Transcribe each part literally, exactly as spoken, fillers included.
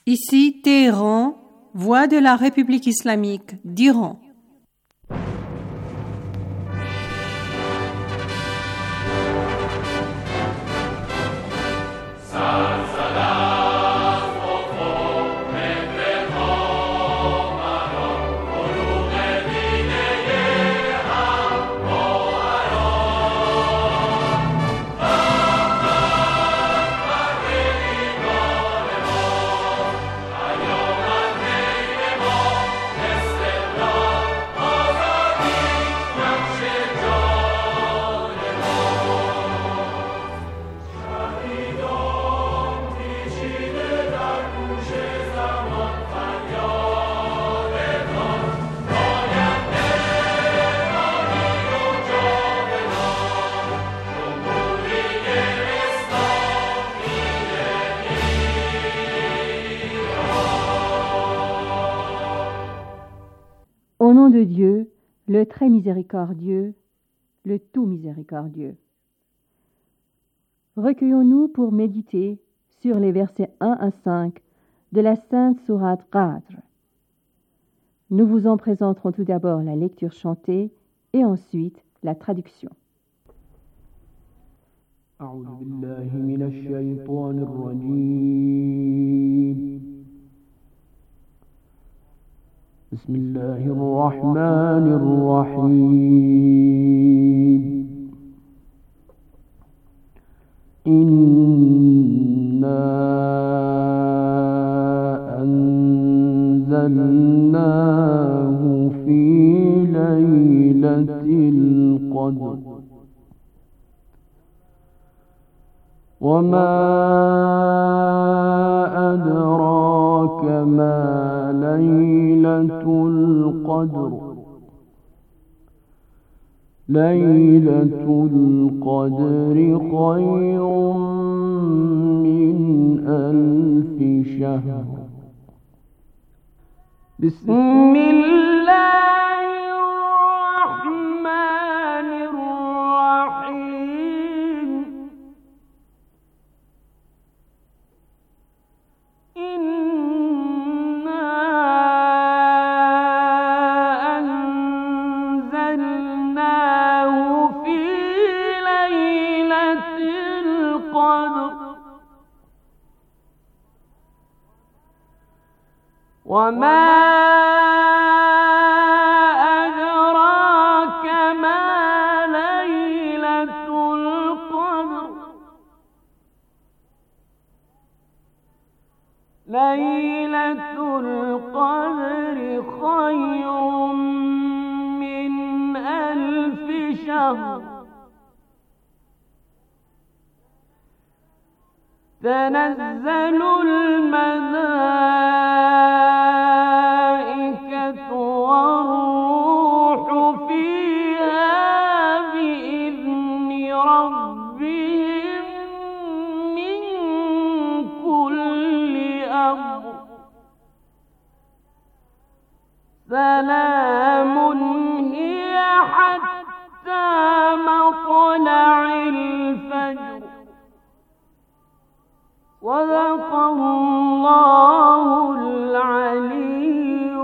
Ici Téhéran, voix de la République islamique d'Iran. Au nom de Dieu, le très miséricordieux, le tout miséricordieux. Recueillons-nous pour méditer sur les versets un à cinq de la Sainte Sourate Qadr. Nous vous en présenterons tout d'abord la lecture chantée et ensuite la traduction. أعوذ بالله من الشيطان الرجيم بسم الله الرحمن الرحيم إنا أنزلناه في ليلة القدر وما أدراك ما ليلة القدر ليلة القدر خير من ألف شهر بسم الله الرحمن الرحيم إنا أنزلناه في ليلة القدر وما أدراك ما ليلة القدر ليلة القدر خير من ألف شهر تنزل الملائكة والروح فيها بإذن ربهم من كل أمر سلام هي حتى مطلع الفجر صدق الله العلي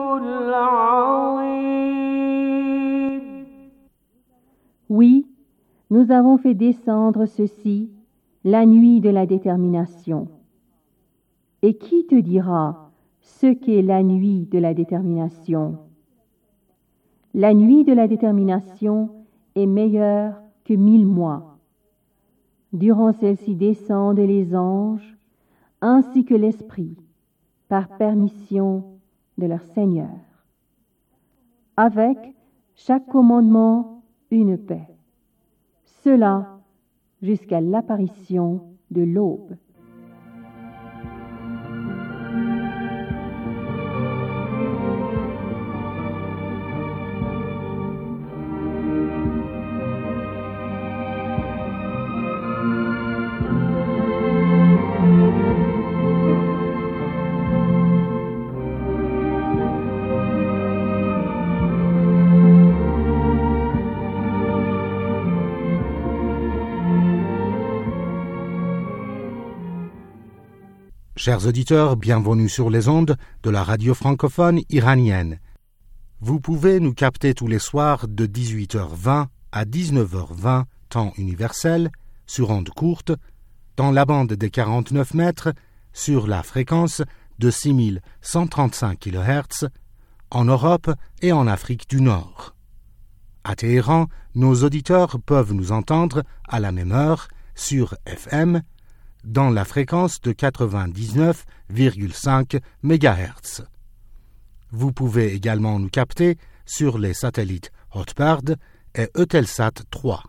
العظيم. Oui, nous avons fait descendre ceci la nuit de la détermination. Et qui te dira ce qu'est la nuit de la détermination? La nuit de la détermination est meilleure que mille mois. Durant celle-ci descendent les anges ainsi que l'Esprit, par permission de leur Seigneur. Avec chaque commandement, une paix. Cela jusqu'à l'apparition de l'aube. Chers auditeurs, bienvenue sur les ondes de la radio francophone iranienne. Vous pouvez nous capter tous les soirs de dix-huit heures vingt à dix-neuf heures vingt, temps universel, sur ondes courtes, dans la bande des quarante-neuf mètres, sur la fréquence de six mille cent trente-cinq kilohertz, en Europe et en Afrique du Nord. À Téhéran, nos auditeurs peuvent nous entendre à la même heure sur F M, dans la fréquence de quatre-vingt-dix-neuf virgule cinq mégahertz. Vous pouvez également nous capter sur les satellites Hotbird et Eutelsat trois.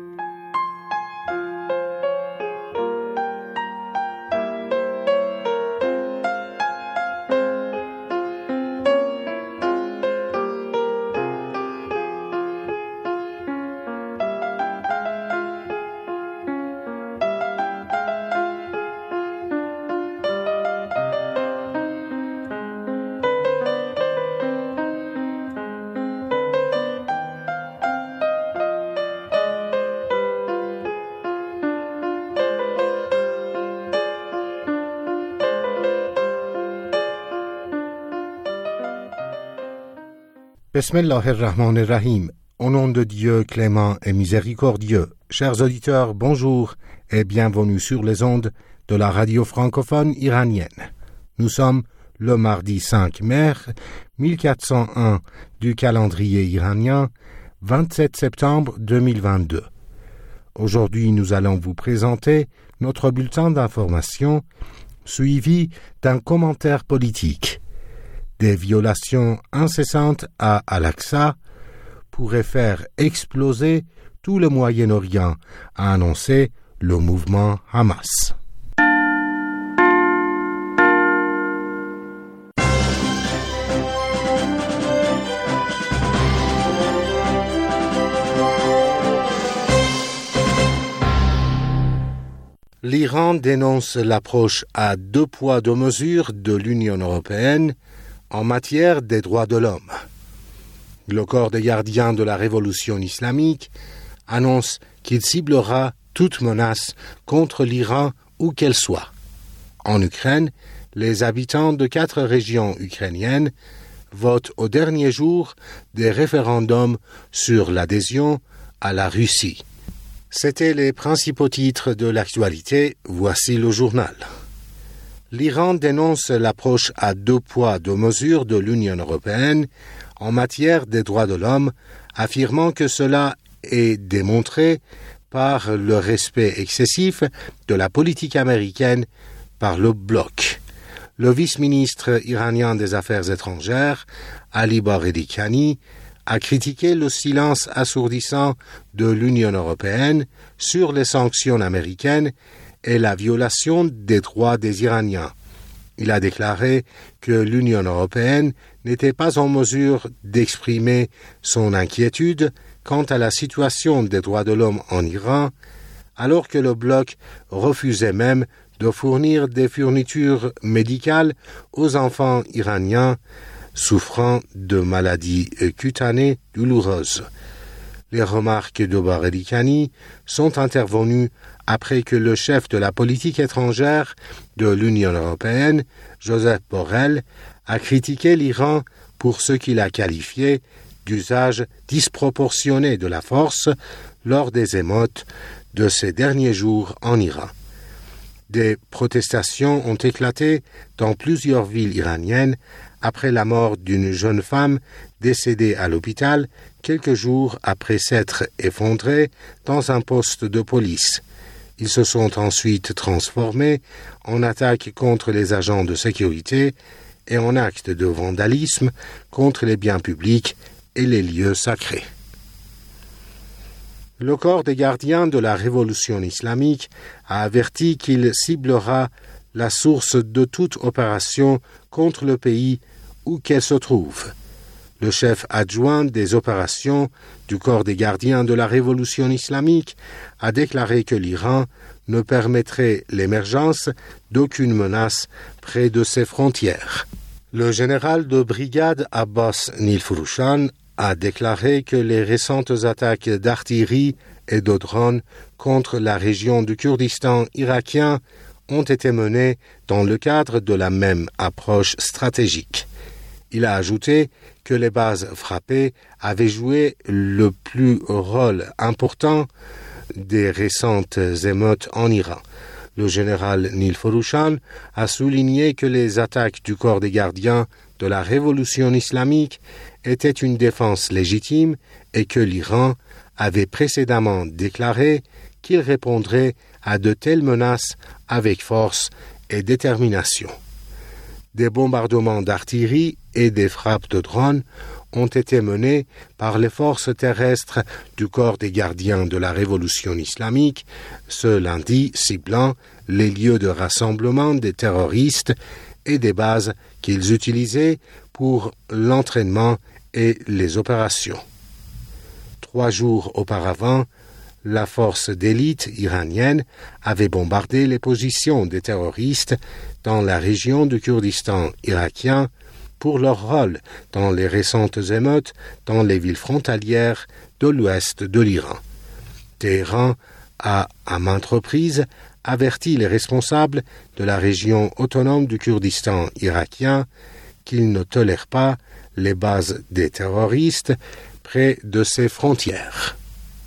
Bismillahirrahmanirrahim. Au nom de Dieu clément et miséricordieux, chers auditeurs, bonjour et bienvenue sur les ondes de la radio francophone iranienne. Nous sommes le mardi cinq mai mille quatre cent un du calendrier iranien, vingt-sept septembre deux mille vingt-deux. Aujourd'hui, nous allons vous présenter notre bulletin d'information suivi d'un commentaire politique. Des violations incessantes à Al-Aqsa pourraient faire exploser tout le Moyen-Orient, a annoncé le mouvement Hamas. L'Iran dénonce l'approche à deux poids deux mesures de l'Union européenne en matière des droits de l'homme. Le corps des gardiens de la révolution islamique annonce qu'il ciblera toute menace contre l'Iran où qu'elle soit. En Ukraine, les habitants de quatre régions ukrainiennes votent au dernier jour des référendums sur l'adhésion à la Russie. C'étaient les principaux titres de l'actualité. Voici le journal. L'Iran dénonce l'approche à deux poids deux mesures de l'Union européenne en matière des droits de l'homme, affirmant que cela est démontré par le respect excessif de la politique américaine par le bloc. Le vice-ministre iranien des Affaires étrangères, Ali Bagherikhani, a critiqué le silence assourdissant de l'Union européenne sur les sanctions américaines et la violation des droits des Iraniens. Il a déclaré que l'Union européenne n'était pas en mesure d'exprimer son inquiétude quant à la situation des droits de l'homme en Iran, alors que le bloc refusait même de fournir des fournitures médicales aux enfants iraniens souffrant de maladies cutanées douloureuses. Les remarques de Bagherikhani sont intervenues après que le chef de la politique étrangère de l'Union européenne, Joseph Borrell, a critiqué l'Iran pour ce qu'il a qualifié d'usage disproportionné de la force lors des émeutes de ces derniers jours en Iran. Des protestations ont éclaté dans plusieurs villes iraniennes après la mort d'une jeune femme décédée à l'hôpital quelques jours après s'être effondrée dans un poste de police. Ils se sont ensuite transformés en attaques contre les agents de sécurité et en actes de vandalisme contre les biens publics et les lieux sacrés. Le corps des gardiens de la révolution islamique a averti qu'il ciblera la source de toute opération contre le pays où qu'elle se trouve. Le chef adjoint des opérations du corps des gardiens de la révolution islamique a déclaré que l'Iran ne permettrait l'émergence d'aucune menace près de ses frontières. Le général de brigade Abbas Nilfroushan a déclaré que les récentes attaques d'artillerie et de drones contre la région du Kurdistan irakien ont été menées dans le cadre de la même approche stratégique. Il a ajouté que les bases frappées avaient joué le plus rôle important des récentes émeutes en Iran. Le général Nilforoushan a souligné que les attaques du corps des gardiens de la révolution islamique étaient une défense légitime et que l'Iran avait précédemment déclaré qu'il répondrait à de telles menaces avec force et détermination. Des bombardements d'artillerie et des frappes de drones ont été menés par les forces terrestres du corps des gardiens de la révolution islamique ce lundi, ciblant les lieux de rassemblement des terroristes et des bases qu'ils utilisaient pour l'entraînement et les opérations. Trois jours auparavant, la force d'élite iranienne avait bombardé les positions des terroristes dans la région du Kurdistan irakien pour leur rôle dans les récentes émeutes dans les villes frontalières de l'ouest de l'Iran. Téhéran a, à maintes reprises, averti les responsables de la région autonome du Kurdistan irakien qu'ils ne tolèrent pas les bases des terroristes près de ses frontières.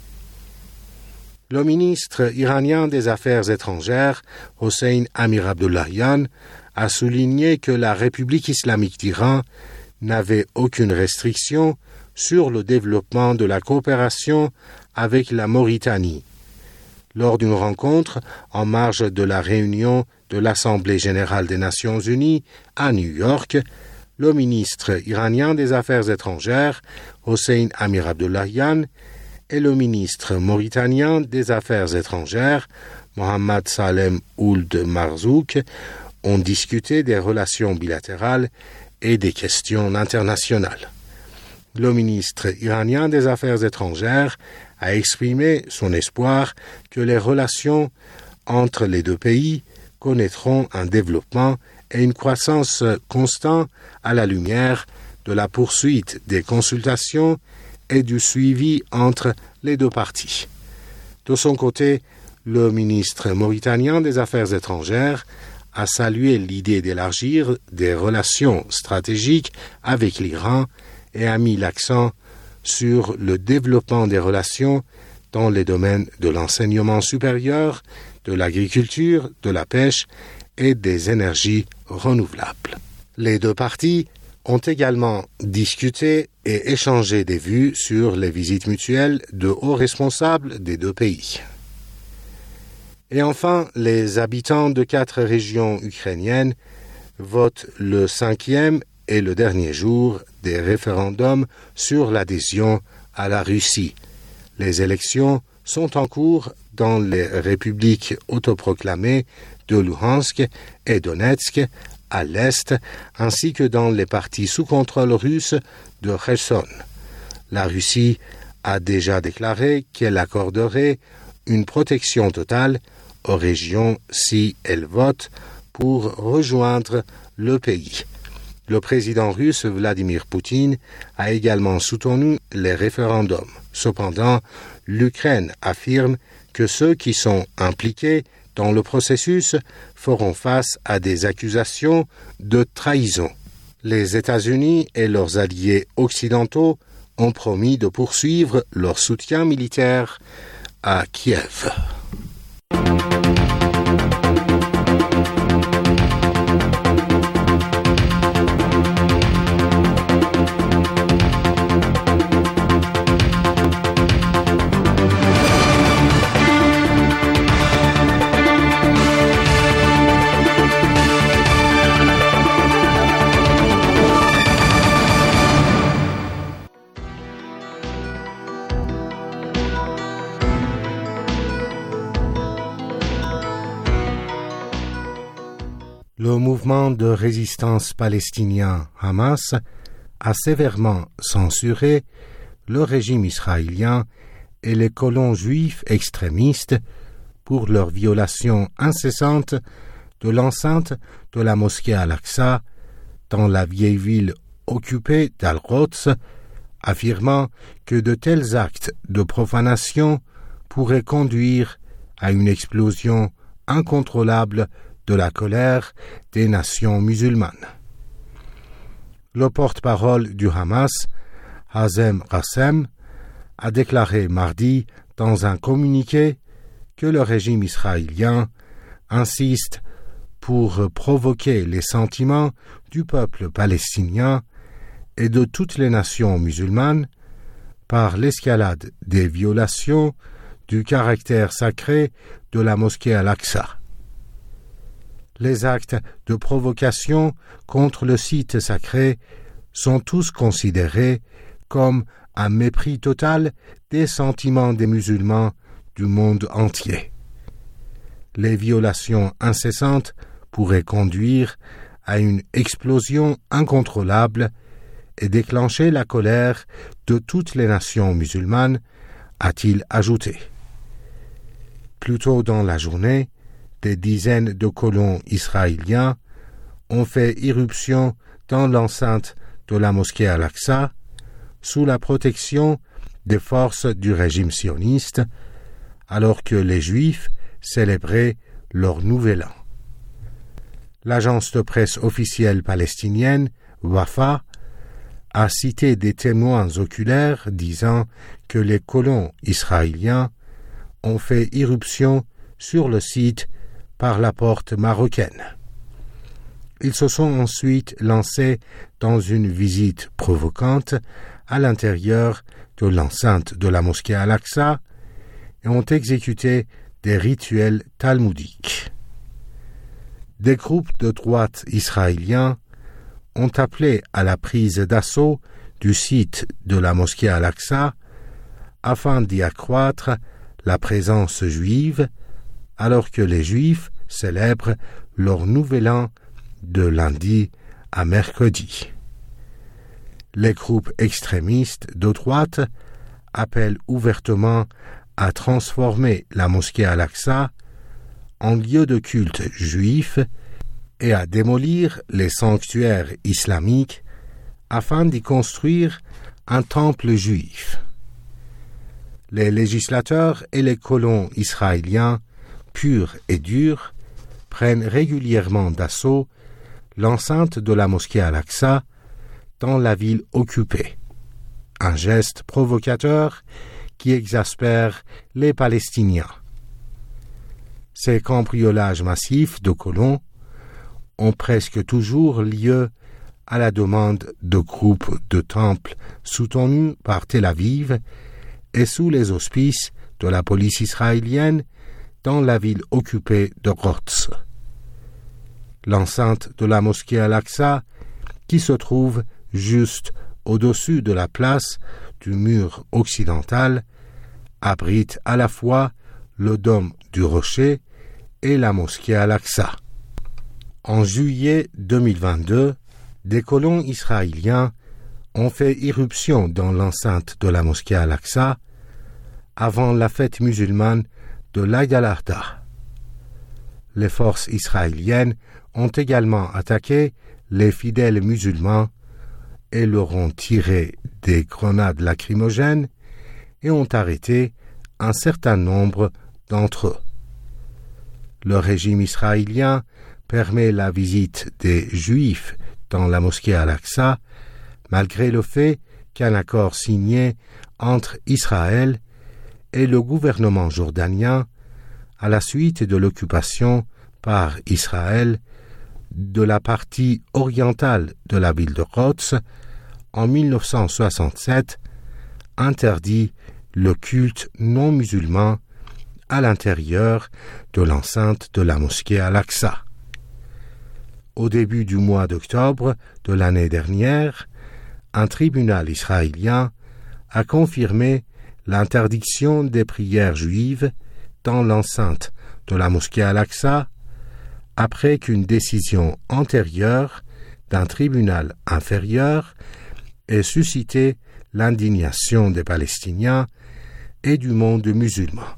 Le ministre iranien des Affaires étrangères, Hossein Amir-Abdollahian, a souligné que la République islamique d'Iran n'avait aucune restriction sur le développement de la coopération avec la Mauritanie. Lors d'une rencontre en marge de la réunion de l'Assemblée générale des Nations unies à New York, le ministre iranien des Affaires étrangères, Hossein Amir-Abdollahian, et le ministre mauritanien des Affaires étrangères, Mohammad Salem Ould Marzouk, ont discuté des relations bilatérales et des questions internationales. Le ministre iranien des Affaires étrangères a exprimé son espoir que les relations entre les deux pays connaîtront un développement et une croissance constante à la lumière de la poursuite des consultations et du suivi entre les deux parties. De son côté, le ministre mauritanien des Affaires étrangères a salué l'idée d'élargir des relations stratégiques avec l'Iran et a mis l'accent sur le développement des relations dans les domaines de l'enseignement supérieur, de l'agriculture, de la pêche et des énergies renouvelables. Les deux parties ont également discuté et échangé des vues sur les visites mutuelles de hauts responsables des deux pays. Et enfin, les habitants de quatre régions ukrainiennes votent le cinquième et le dernier jour des référendums sur l'adhésion à la Russie. Les élections sont en cours dans les républiques autoproclamées de Luhansk et Donetsk à l'est, ainsi que dans les parties sous contrôle russe de Kherson. La Russie a déjà déclaré qu'elle accorderait une protection totale aux régions si elles votent pour rejoindre le pays. Le président russe Vladimir Poutine a également soutenu les référendums. Cependant, l'Ukraine affirme que ceux qui sont impliqués dans le processus feront face à des accusations de trahison. Les États-Unis et leurs alliés occidentaux ont promis de poursuivre leur soutien militaire à Kiev. Le mouvement de résistance palestinien Hamas a sévèrement censuré le régime israélien et les colons juifs extrémistes pour leur violation incessante de l'enceinte de la mosquée Al-Aqsa dans la vieille ville occupée d'Al-Quds, affirmant que de tels actes de profanation pourraient conduire à une explosion incontrôlable de la colère des nations musulmanes. Le porte-parole du Hamas, Hazem Qassem, a déclaré mardi dans un communiqué que le régime israélien insiste pour provoquer les sentiments du peuple palestinien et de toutes les nations musulmanes par l'escalade des violations du caractère sacré de la mosquée Al-Aqsa. Les actes de provocation contre le site sacré sont tous considérés comme un mépris total des sentiments des musulmans du monde entier. Les violations incessantes pourraient conduire à une explosion incontrôlable et déclencher la colère de toutes les nations musulmanes, a-t-il ajouté. Plus tôt dans la journée, des dizaines de colons israéliens ont fait irruption dans l'enceinte de la mosquée Al-Aqsa sous la protection des forces du régime sioniste, alors que les Juifs célébraient leur nouvel an. L'agence de presse officielle palestinienne, Wafa, a cité des témoins oculaires disant que les colons israéliens ont fait irruption sur le site par la porte marocaine. Ils se sont ensuite lancés dans une visite provocante à l'intérieur de l'enceinte de la mosquée Al-Aqsa et ont exécuté des rituels talmudiques. Des groupes de droite israéliens ont appelé à la prise d'assaut du site de la mosquée Al-Aqsa afin d'y accroître la présence juive, alors que les Juifs célèbrent leur nouvel an de lundi à mercredi. Les groupes extrémistes de droite appellent ouvertement à transformer la mosquée Al-Aqsa en lieu de culte juif et à démolir les sanctuaires islamiques afin d'y construire un temple juif. Les législateurs et les colons israéliens, purs et durs, prennent régulièrement d'assaut l'enceinte de la mosquée Al-Aqsa dans la ville occupée. Un geste provocateur qui exaspère les Palestiniens. Ces cambriolages massifs de colons ont presque toujours lieu à la demande de groupes de temples soutenus par Tel Aviv et sous les auspices de la police israélienne dans la ville occupée de Rhodes. L'enceinte de la mosquée Al-Aqsa, qui se trouve juste au-dessus de la place du mur occidental, abrite à la fois le dôme du rocher et la mosquée Al-Aqsa. En juillet deux mille vingt-deux, des colons israéliens ont fait irruption dans l'enceinte de la mosquée Al-Aqsa avant la fête musulmane de l'Aïd al-Adha. Les forces israéliennes ont également attaqué les fidèles musulmans et leur ont tiré des grenades lacrymogènes et ont arrêté un certain nombre d'entre eux. Le régime israélien permet la visite des Juifs dans la mosquée Al-Aqsa, malgré le fait qu'un accord signé entre Israël et le gouvernement jordanien à la suite de l'occupation par Israël de la partie orientale de la ville de Rhodes en mille neuf cent soixante-sept interdit le culte non musulman à l'intérieur de l'enceinte de la mosquée Al-Aqsa. Au début du mois d'octobre de l'année dernière, un tribunal israélien a confirmé l'interdiction des prières juives dans l'enceinte de la mosquée Al-Aqsa après qu'une décision antérieure d'un tribunal inférieur ait suscité l'indignation des Palestiniens et du monde musulman.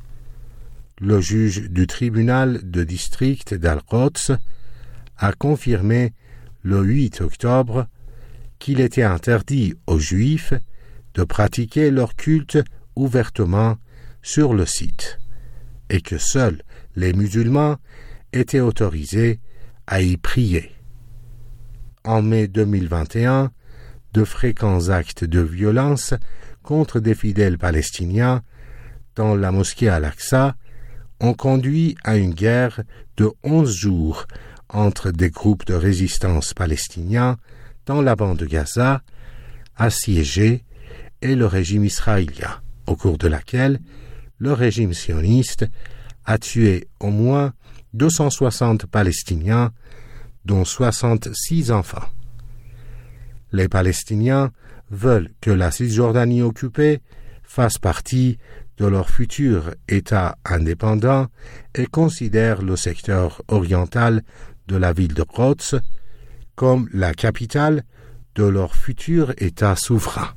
Le juge du tribunal de district d'Al-Quds a confirmé le huit octobre qu'il était interdit aux Juifs de pratiquer leur culte ouvertement sur le site et que seuls les musulmans étaient autorisés à y prier. En mai deux mille vingt et un, de fréquents actes de violence contre des fidèles palestiniens dans la mosquée Al-Aqsa ont conduit à une guerre de onze jours entre des groupes de résistance palestiniens dans la bande de Gaza, assiégés, et le régime israélien, au cours de laquelle le régime sioniste a tué au moins deux cent soixante Palestiniens, dont soixante-six enfants. Les Palestiniens veulent que la Cisjordanie occupée fasse partie de leur futur État indépendant et considèrent le secteur oriental de la ville de Quds comme la capitale de leur futur État souverain.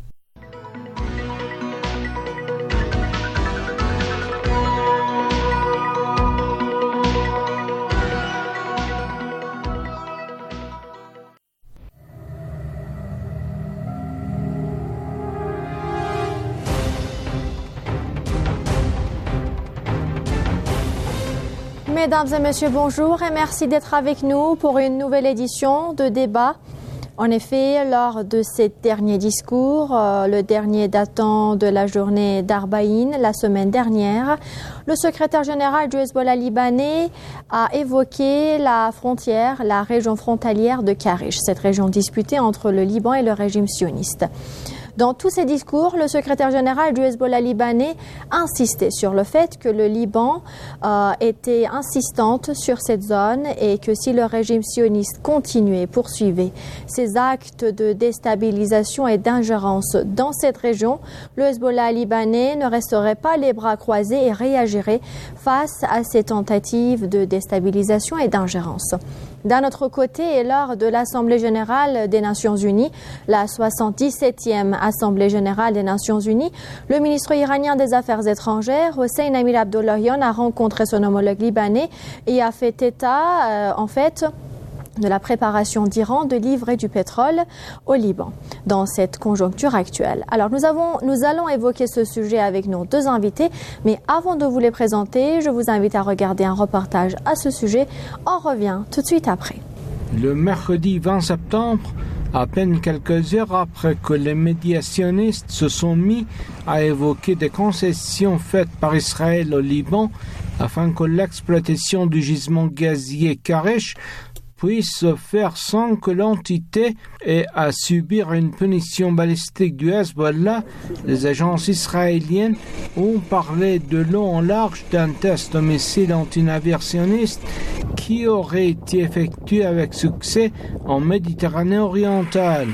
Mesdames et messieurs, bonjour et merci d'être avec nous pour une nouvelle édition de débat. En effet, lors de ces derniers discours, euh, le dernier datant de la journée d'Arbaïn, la semaine dernière, le secrétaire général du Hezbollah libanais a évoqué la frontière, la région frontalière de Karish, cette région disputée entre le Liban et le régime sioniste. Dans tous ses discours, le secrétaire général du Hezbollah libanais insistait sur le fait que le Liban euh, était insistante sur cette zone et que si le régime sioniste continuait, poursuivait ses actes de déstabilisation et d'ingérence dans cette région, le Hezbollah libanais ne resterait pas les bras croisés et réagirait face à ces tentatives de déstabilisation et d'ingérence. D'un autre côté, et lors de l'Assemblée générale des Nations unies, la soixante-dix-septième Assemblée générale des Nations unies, le ministre iranien des Affaires étrangères, Hossein Amir Abdollahian, a rencontré son homologue libanais et a fait état, euh, en fait, de la préparation d'Iran de livrer du pétrole au Liban dans cette conjoncture actuelle. Alors nous avons, nous allons évoquer ce sujet avec nos deux invités, mais avant de vous les présenter, je vous invite à regarder un reportage à ce sujet. On revient tout de suite après. Le mercredi vingt septembre, à peine quelques heures après que les médiationnistes se sont mis à évoquer des concessions faites par Israël au Liban afin que l'exploitation du gisement gazier Karish puisse se faire sans que l'entité ait à subir une punition balistique du Hezbollah, les agences israéliennes ont parlé de long en large d'un test de missile antinavire sioniste qui aurait été effectué avec succès en Méditerranée orientale.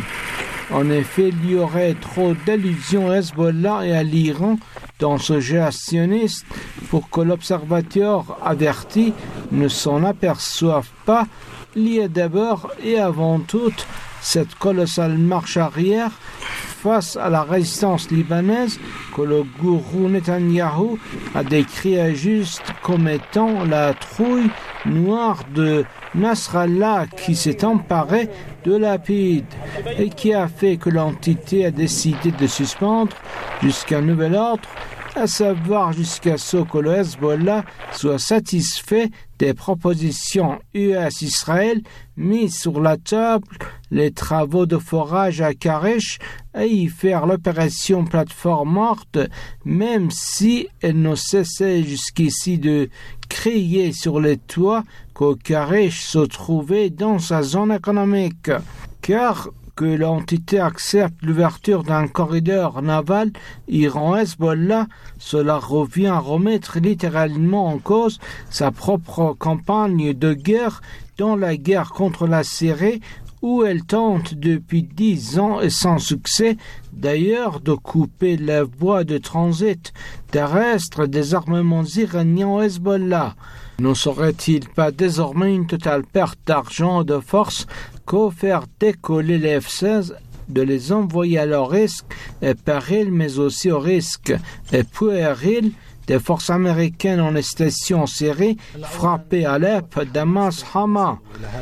En effet, il y aurait trop d'allusions à Hezbollah et à l'Iran dans ce geste sioniste pour que l'observateur averti ne s'en aperçoive pas. Il y a d'abord et avant tout cette colossale marche arrière face à la résistance libanaise que le gourou Netanyahou a décrit à juste comme étant la trouille noire de Nasrallah qui s'est emparée de Lapid et qui a fait que l'entité a décidé de suspendre jusqu'à nouvel ordre, à savoir jusqu'à ce que le Hezbollah soit satisfait des propositions U S-Israël mises sur la table, les travaux de forage à Karish et y faire l'opération plateforme morte, même si elle ne cessait jusqu'ici de crier sur les toits que Karish se trouvait dans sa zone économique. Car que l'entité accepte l'ouverture d'un corridor naval Iran-Hezbollah, cela revient à remettre littéralement en cause sa propre campagne de guerre dans la guerre contre la Syrie, où elle tente depuis dix ans et sans succès d'ailleurs de couper la voie de transit terrestre des armements iraniens au Hezbollah. Ne serait-il pas désormais une totale perte d'argent et de force qu'au faire décoller les F seize, de les envoyer à leur risque et péril, mais aussi au risque et puéril des forces américaines en station en Syrie, frappées à Alep, Damas, Hama.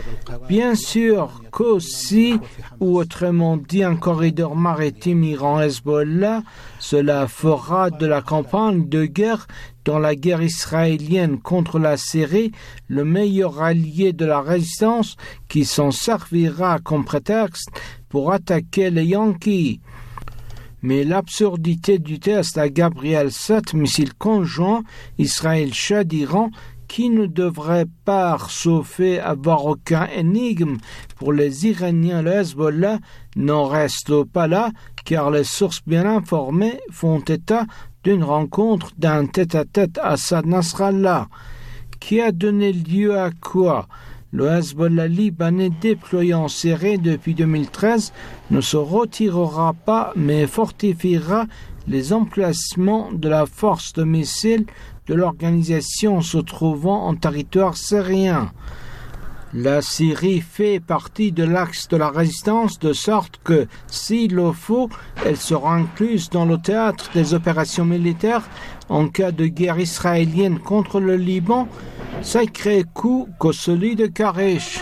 Bien sûr qu'aussi, ou autrement dit un corridor maritime Iran-Hezbollah, cela fera de la campagne de guerre dans la guerre israélienne contre la Syrie le meilleur allié de la résistance qui s'en servira comme prétexte pour attaquer les Yankees. Mais l'absurdité du test à Gabriel sept, missile conjoint Israël-Chad d'Iran, qui ne devrait par ce fait avoir aucun énigme pour les Iraniens, le Hezbollah n'en reste pas là, car les sources bien informées font état d'une rencontre d'un tête-à-tête Assad-Nasrallah, qui a donné lieu à quoi? Le Hezbollah libanais déployé en Syrie depuis deux mille treize ne se retirera pas, mais fortifiera les emplacements de la force de missiles de l'organisation se trouvant en territoire syrien. La Syrie fait partie de l'axe de la résistance, de sorte que, s'il le faut, elle sera incluse dans le théâtre des opérations militaires en cas de guerre israélienne contre le Liban, sacré coup que celui de Karish.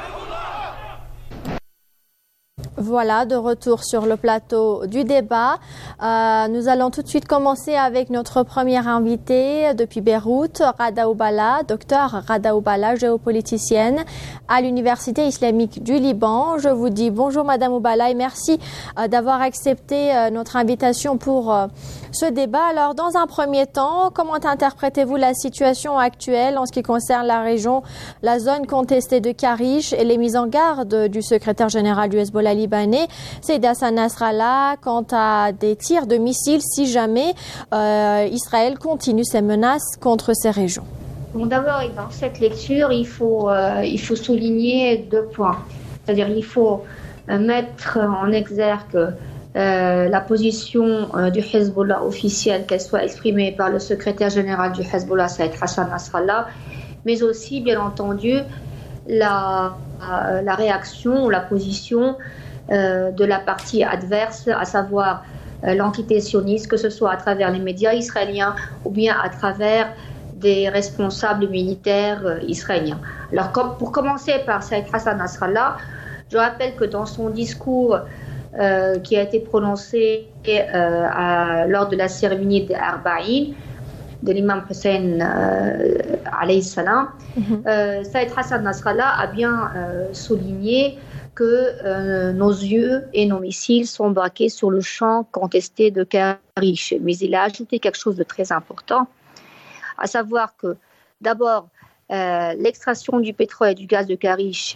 Voilà, de retour sur le plateau du débat. Euh, nous allons tout de suite commencer avec notre première invitée depuis Beyrouth, Rada Oubala, docteur Rada Oubala, géopoliticienne à l'Université islamique du Liban. Je vous dis bonjour Madame Oubala et merci euh, d'avoir accepté euh, notre invitation pour euh, ce débat. Alors, dans un premier temps, comment interprétez-vous la situation actuelle en ce qui concerne la région, la zone contestée de Karish et les mises en garde du secrétaire général du Hezbollah libanais, Saïd Hassan Nasrallah, quant à des tirs de missiles si jamais euh, Israël continue ses menaces contre ces régions? Bon, d'abord, dans cette lecture, il faut, euh, il faut souligner deux points. C'est-à-dire il faut euh, mettre en exergue euh, la position euh, du Hezbollah officielle, qu'elle soit exprimée par le secrétaire général du Hezbollah, Saïd Hassan Nasrallah, mais aussi, bien entendu, la, euh, la réaction ou la position euh, de la partie adverse, à savoir euh, l'entité sioniste, que ce soit à travers les médias israéliens ou bien à travers des responsables militaires euh, israéliens. Alors, comme, pour commencer par Saïd Hassan Nasrallah, je rappelle que dans son discours euh, qui a été prononcé euh, à, lors de la cérémonie des Arba'in de l'imam Hussein euh, alayhi salam, mm-hmm. euh, Saïd Hassan Nasrallah a bien euh, souligné que euh, nos yeux et nos missiles sont braqués sur le champ contesté de Karish. Mais il a ajouté quelque chose de très important, à savoir que d'abord, euh, l'extraction du pétrole et du gaz de Karish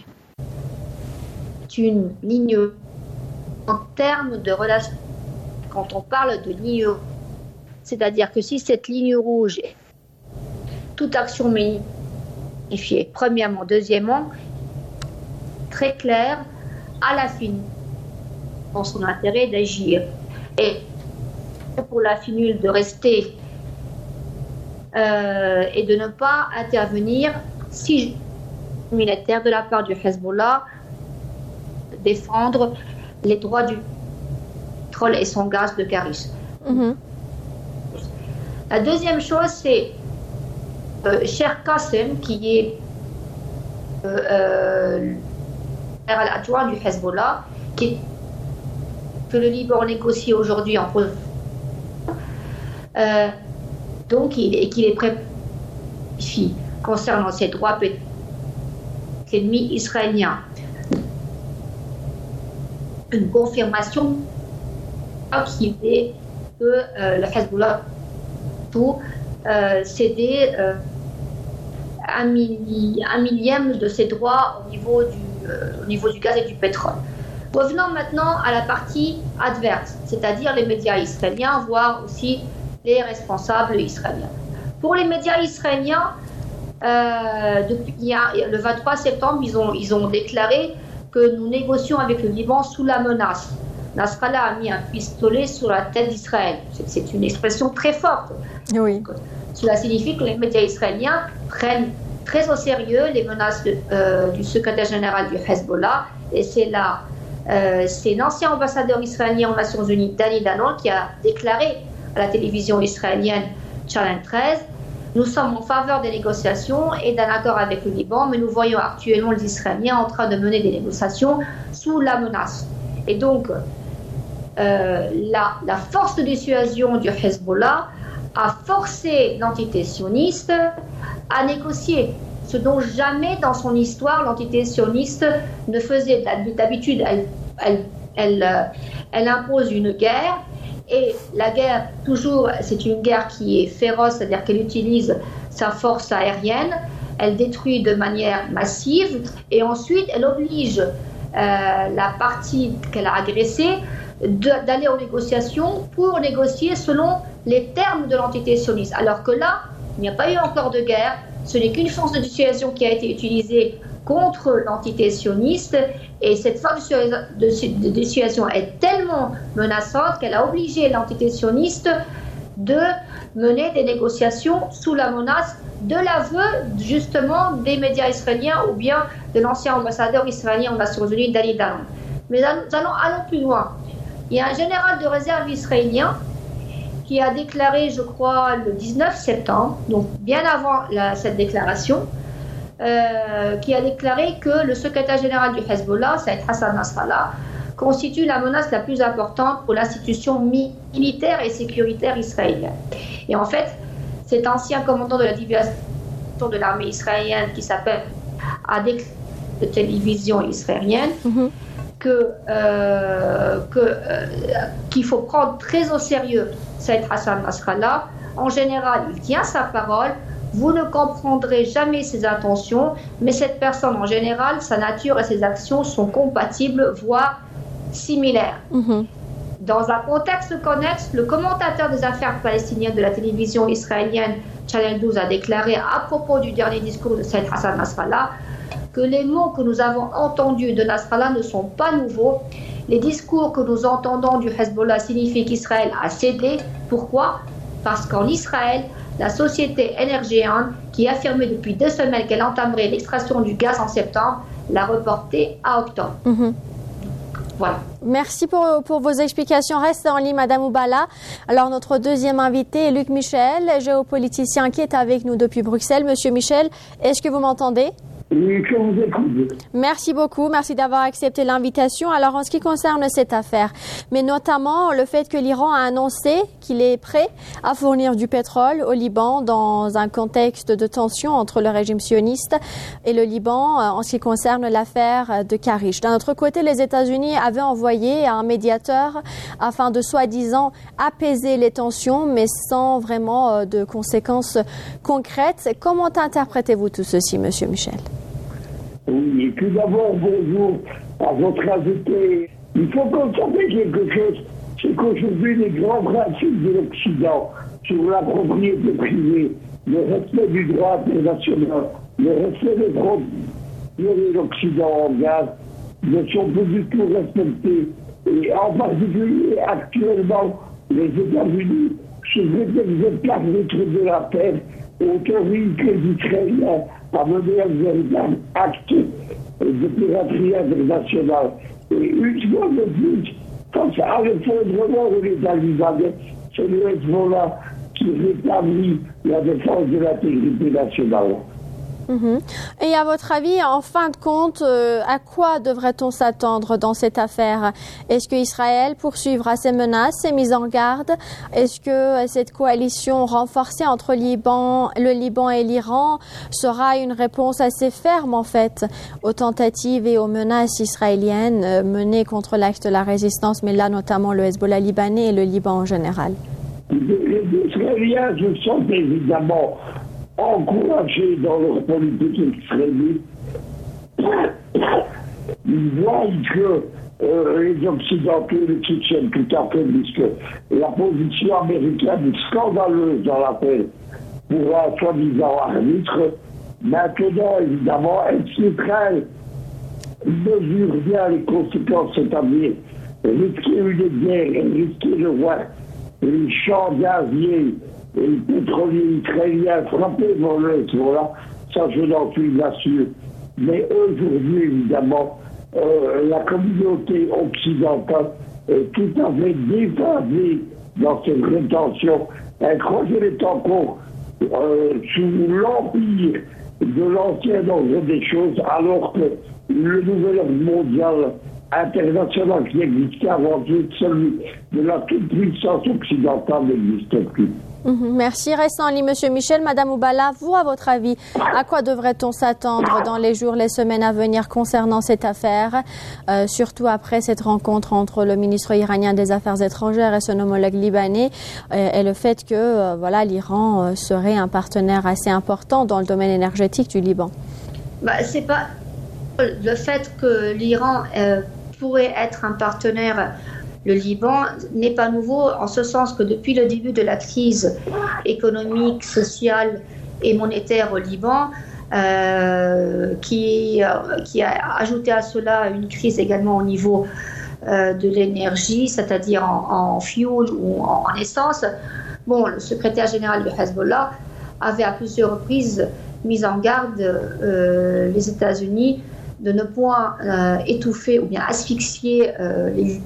est une ligne en termes de relation. Quand on parle de ligne, c'est-à-dire que si cette ligne rouge, toute action magnifiée, premièrement, deuxièmement, très clair, à la fin, dans son intérêt d'agir. Et pour la finule de rester Euh, et de ne pas intervenir si militaire de la part du Hezbollah, défendre les droits du pétrole et son gaz de Karish. Mm-hmm. La deuxième chose, c'est euh, Cher Qassem, qui est euh, euh, l'adjoint du Hezbollah, qui, que le Liban négocie aujourd'hui en euh, donc, il, et qu'il est prêt concernant ses droits l'ennemi israélien. Une confirmation qui est que euh, le Hezbollah tout euh, cédait euh, un, milli, un millième de ses droits au niveau, du, euh, au niveau du gaz et du pétrole. Revenons maintenant à la partie adverse, c'est-à-dire les médias israéliens, voire aussi les responsables israéliens. Pour les médias israéliens, euh, depuis, il y a, le vingt-trois septembre, ils ont, ils ont déclaré que nous négocions avec le Liban sous la menace. Nasrallah a mis un pistolet sur la tête d'Israël. C'est, c'est une expression très forte. Oui. Cela signifie que les médias israéliens prennent très au sérieux les menaces de, euh, du secrétaire général du Hezbollah. Et c'est là, euh, c'est l'ancien ambassadeur israélien aux Nations Unies, Dani Danon, qui a déclaré à la télévision israélienne Channel treize, nous sommes en faveur des négociations et d'un accord avec le Liban, mais nous voyons actuellement les Israéliens en train de mener des négociations sous la menace. Et donc, euh, la, la force de dissuasion du Hezbollah a forcé l'entité sioniste à négocier, ce dont jamais dans son histoire l'entité sioniste ne faisait. D'habitude, elle, elle, elle, elle impose une guerre, et la guerre, toujours, c'est une guerre qui est féroce, c'est-à-dire qu'elle utilise sa force aérienne, elle détruit de manière massive, et ensuite elle oblige euh, la partie qu'elle a agressée d'aller aux négociations pour négocier selon les termes de l'entité sioniste. Alors que là, il n'y a pas eu encore de guerre, ce n'est qu'une force de dissuasion qui a été utilisée contre l'entité sioniste, et cette force de dissuasion est tellement menaçante qu'elle a obligé l'entité sioniste de mener des négociations sous la menace de l'aveu justement des médias israéliens ou bien de l'ancien ambassadeur israélien aux Nations Unies, Dani Danon. Mais nous allons, allons plus loin. Il y a un général de réserve israélien qui a déclaré, je crois, le dix-neuf septembre, donc bien avant la, cette déclaration, euh, qui a déclaré que le secrétaire général du Hezbollah, Saïd Hassan Nasrallah, constitue la menace la plus importante pour l'institution militaire et sécuritaire israélienne. Et en fait, cet ancien commandant de la division de l'armée israélienne qui s'appelle a déclaré de télévision israélienne mm-hmm. que, euh, que, euh, qu'il faut prendre très au sérieux Saïd Hassan Nasrallah. En général, il tient sa parole. Vous ne comprendrez jamais ses intentions, mais cette personne, en général, sa nature et ses actions sont compatibles, voire similaires. Mm-hmm. Dans un contexte connexe, le commentateur des affaires palestiniennes de la télévision israélienne Channel douze a déclaré à propos du dernier discours de Saïd Hassan Nasrallah que les mots que nous avons entendus de Nasrallah ne sont pas nouveaux. Les discours que nous entendons du Hezbollah signifient qu'Israël a cédé. Pourquoi ? Parce qu'en Israël, la société énergéenne, qui affirmait depuis deux semaines qu'elle entamerait l'extraction du gaz en septembre, l'a reporté à octobre. Mm-hmm. Voilà. Merci pour, pour vos explications. Restez en ligne, Madame Oubala. Alors, notre deuxième invité est Luc Michel, géopoliticien qui est avec nous depuis Bruxelles. Monsieur Michel, est-ce que vous m'entendez ? Oui, je vous écoute. Merci beaucoup, merci d'avoir accepté l'invitation. Alors, en ce qui concerne cette affaire, mais notamment le fait que l'Iran a annoncé qu'il est prêt à fournir du pétrole au Liban dans un contexte de tension entre le régime sioniste et le Liban en ce qui concerne l'affaire de Karish. D'un autre côté, les États-Unis avaient envoyé un médiateur afin de soi-disant apaiser les tensions, mais sans vraiment de conséquences concrètes. Comment interprétez-vous tout ceci, Monsieur Michel ? Oui, tout d'abord, bonjour à votre invité. Il faut constater quelque chose, c'est qu'aujourd'hui, les grands principes de l'Occident sur la propriété privée, le respect du droit international, le respect des frontières de l'Occident en gaz, ne sont plus du tout respectés. Et en particulier, actuellement, les États-Unis, sous prétexte l'arbitre de la paix, autorisent les Israéliens à mener un véritable acte de piraterie internationale. Et une fois de plus, face à l'effondrement de l'État libanais, c'est le Hezbollah qui rétablit la défense de l'intégrité nationale. Mmh. Et à votre avis, en fin de compte, euh, à quoi devrait-on s'attendre dans cette affaire ? Est-ce que Israël poursuivra ses menaces, ses mises en garde ? Est-ce que euh, cette coalition renforcée entre Liban, le Liban et l'Iran sera une réponse assez ferme en fait aux tentatives et aux menaces israéliennes euh, menées contre l'acte de la résistance, mais là notamment le Hezbollah libanais et le Liban en général ? Les Israéliens se sont évidemment encouragés dans leur politique extrémiste. Ils voient que euh, les Occidentaux les soutiennent tout à fait, puisque la position américaine est scandaleuse dans l'affaire pour un soi-disant arbitre. Maintenant, évidemment, est-ce qu'Israël mesure bien les conséquences, c'est-à-dire risquer une guerre et risquer de voir les champs gaziers et les pétroliers israéliens frappés dans le Hezbollah, ça je n'en suis pas sûr. Mais aujourd'hui, évidemment, euh, la communauté occidentale est tout à fait déphasée dans ses prétentions. Elle croit qu'elle est encore euh, sous l'empire de l'ancien ordre des choses, alors que le nouvel ordre mondial international qui existait avant tout, celui de la toute-puissance occidentale, n'existe plus. Mmh, merci. Restons en ligne, Monsieur Michel. Madame Oubala, vous, à votre avis, à quoi devrait-on s'attendre dans les jours, les semaines à venir concernant cette affaire, euh, surtout après cette rencontre entre le ministre iranien des Affaires étrangères et son homologue libanais, euh, et le fait que euh, voilà, l'Iran euh, serait un partenaire assez important dans le domaine énergétique du Liban? Bah, c'est pas le fait que l'Iran euh, pourrait être un partenaire. Le Liban n'est pas nouveau en ce sens que depuis le début de la crise économique, sociale et monétaire au Liban, euh, qui, euh, qui a ajouté à cela une crise également au niveau euh, de l'énergie, c'est-à-dire en, en fuel ou en, en essence. Bon, le secrétaire général du Hezbollah avait à plusieurs reprises mis en garde euh, les États-Unis de ne point euh, étouffer ou bien asphyxier euh, les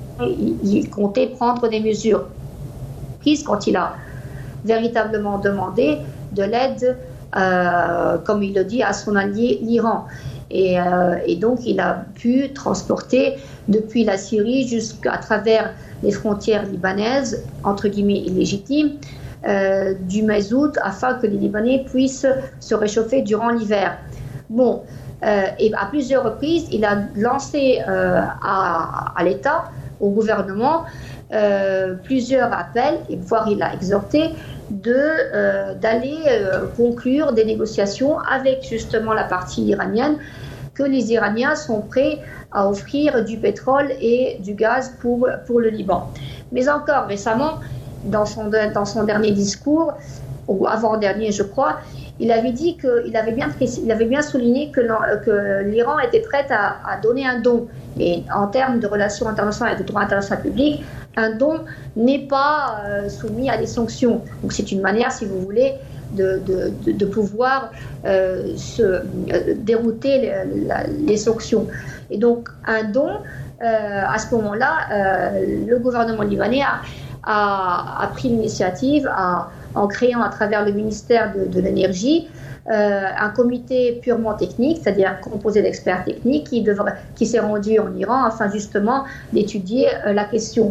il comptait prendre des mesures prises quand il a véritablement demandé de l'aide, euh, comme il le dit, à son allié l'Iran. Et, euh, et donc il a pu transporter depuis la Syrie jusqu'à travers les frontières libanaises, entre guillemets illégitimes, euh, du mazout afin que les Libanais puissent se réchauffer durant l'hiver. Bon, euh, et à plusieurs reprises, il a lancé euh, à, à l'État, au gouvernement, euh, plusieurs appels, et voire il a exhorté de, euh, d'aller euh, conclure des négociations avec justement la partie iranienne, que les Iraniens sont prêts à offrir du pétrole et du gaz pour, pour le Liban. Mais encore récemment, dans son, dans son dernier discours, ou avant-dernier je crois, il avait dit qu'il avait bien, il avait bien souligné que, que l'Iran était prêt à, à donner un don. Et en termes de relations internationales et de droit international public, un don n'est pas euh, soumis à des sanctions. Donc c'est une manière, si vous voulez, de, de, de, de pouvoir euh, se, euh, dérouter les, la, les sanctions. Et donc un don, euh, à ce moment-là, euh, le gouvernement libanais a, a, a pris l'initiative à, en créant à travers le ministère de, de l'énergie Euh, un comité purement technique, c'est-à-dire composé d'experts techniques qui, devrait, qui s'est rendu en Iran afin justement d'étudier euh, la question.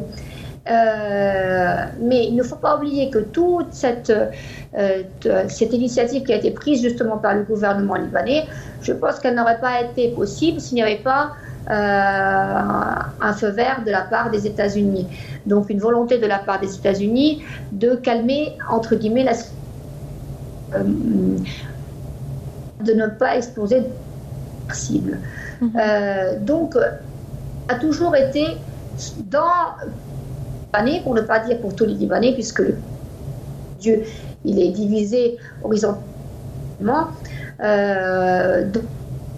Euh, mais il ne faut pas oublier que toute cette, euh, cette initiative qui a été prise justement par le gouvernement libanais, je pense qu'elle n'aurait pas été possible s'il n'y avait pas euh, un feu vert de la part des États-Unis. Donc une volonté de la part des États-Unis de calmer, entre guillemets, la euh, de ne pas exploser de cible. Mmh. Euh, donc, a toujours été dans Libanais, pour ne pas dire pour tous les Libanais, puisque Dieu, il est divisé horizontalement. Euh, donc,